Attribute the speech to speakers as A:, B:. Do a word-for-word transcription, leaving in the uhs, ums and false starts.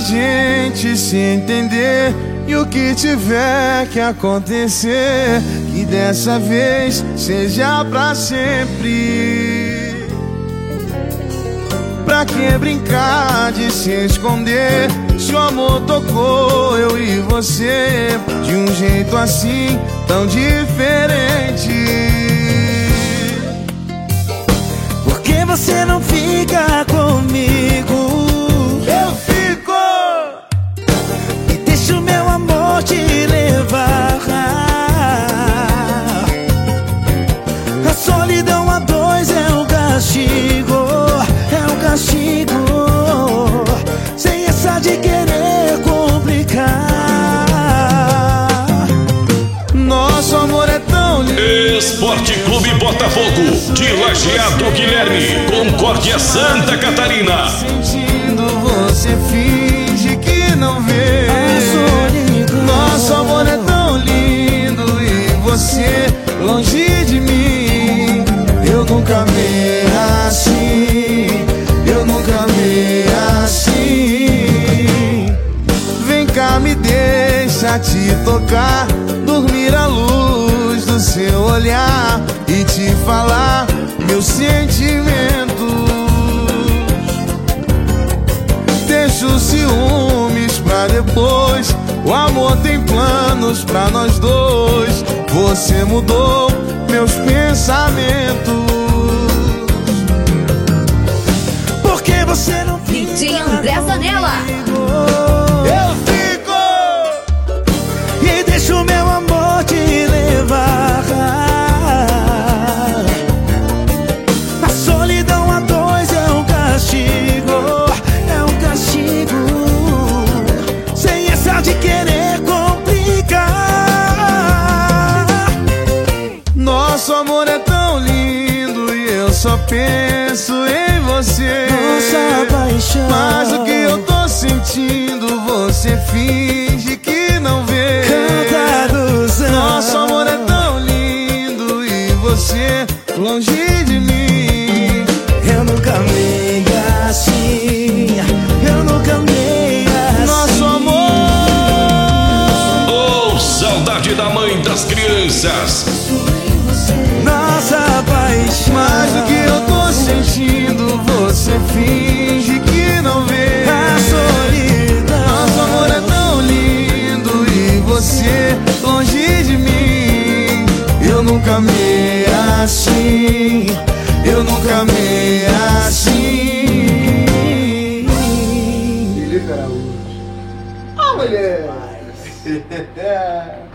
A: gente se entender. E o que tiver que acontecer, que dessa vez seja pra sempre. Pra que brincar de se esconder, se o amor tocou eu e você de um jeito assim tão diferente?
B: Por que você não fica comigo?
A: Eu fico!
B: E deixa o meu amor te levar. A solidão a dois é um castigo, é um castigo, sem essa de querer complicar.
A: Nosso amor é tão lindo.
C: Esporte Clube Botafogo, de Lajeado, Guilherme, Concórdia, Santa Catarina.
A: Sentindo, você finge que não vê. Nosso amor é tão lindo e você longe de mim. Eu nunca amei assim, eu nunca amei assim. Vem cá, me deixa te tocar, dormir à luz do seu olhar e te falar meus sentimentos. Deixa os ciúmes pra depois, o amor tem planos pra nós dois. Você mudou meus pensamentos.
B: Por que você não
D: D J André Zanella.
A: Eu fico!
B: E deixa o meu amor te levar. A solidão a dois é um castigo, é um castigo, sem essa de querer complicar.
A: Nosso amor é tão lindo e eu só penso em você.
B: Nossa paixão,
A: Mas o que eu tô sentindo você finge que não vê.
B: Cantaduzão.
A: Nosso amor é tão lindo e você longe de mim.
B: Eu nunca amei assim, eu nunca amei assim.
A: Nosso amor.
C: Oh, saudade da mãe das crianças.
B: Nossa paixão,
A: Mas o que eu tô sentindo você finge que não vê.
B: a solidão.
A: Nosso amor é tão lindo e você longe de mim. Eu nunca amei assim, eu nunca amei assim.
E: Felipe Araújo. Ah, mulher!